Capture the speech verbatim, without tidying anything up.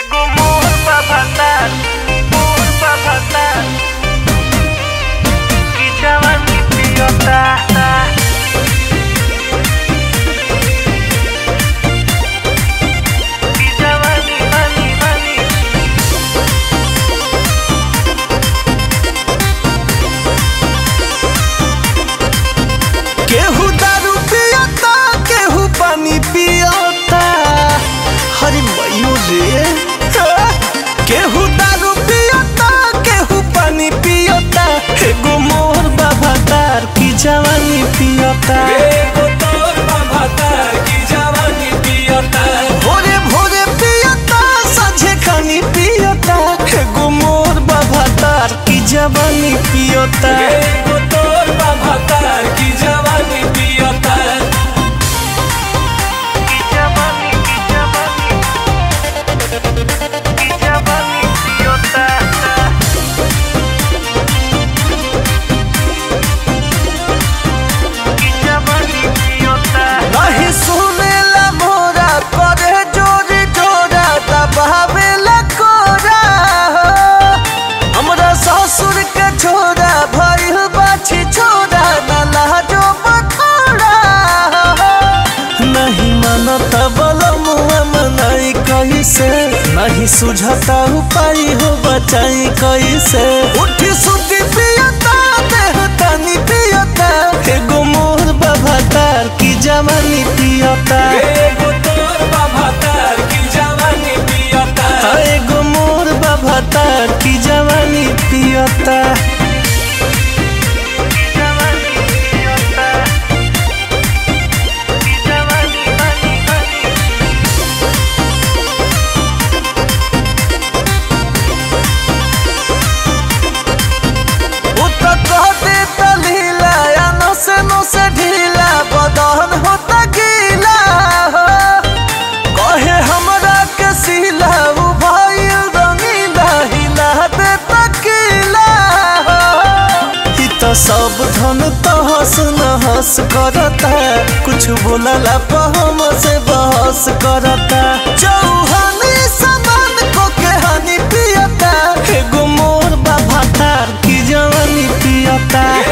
Ego morba bhatar, morba bhatar. Ki jawani piyota. Ki jawani hani hani. केहू दारू पियता केहू पानी पियता हरी मयूर रे केहू दारू पियता केहू पानी पियता एगो मोर बाबा तार की जवानी पियता एगो तोर बाबा तार की जवानी पियता भोरे भोरे पियता साझे खानी पियता एगो मोर बाबा तार की जवानी पियता एगो तोर बाबा तार की जवानी पियता Ki jawani, ki jawani. Ki jawani piyota. Ki jawani piyota. नहीं सुनेला मोरा करे जोरी जोरा दबावेला कोरा हो। हमरा ससुर के छोरा भइल बाछी छोरा न लाजो बखोरा हो। नहीं मानता बलमुआ मनाई कैसे नहीं सुझता उपाय हो बचाई कैसे उठी सुती पियता देह तनी पियता एगो मोर बाबा तार की जवानी पियता एगो तोर बाबा तार की जवानी पियता हाँ, एगो मोर बाबा तार की जवानी पियता Ki jawani piyota. Ki jawani hani hani. उत कह देता लीला या नसे नसे ढीला बदन होता गीला हो। कहे हमरा के सीला उ भइल रंगीला हिला देता कीला हो। ई तो सब धन तहस नहस करता कुछ बोलला पर हमसे बहस करता चौहानी समान को के हानि पियता एगो मोर बाबा तार की जवानी पियता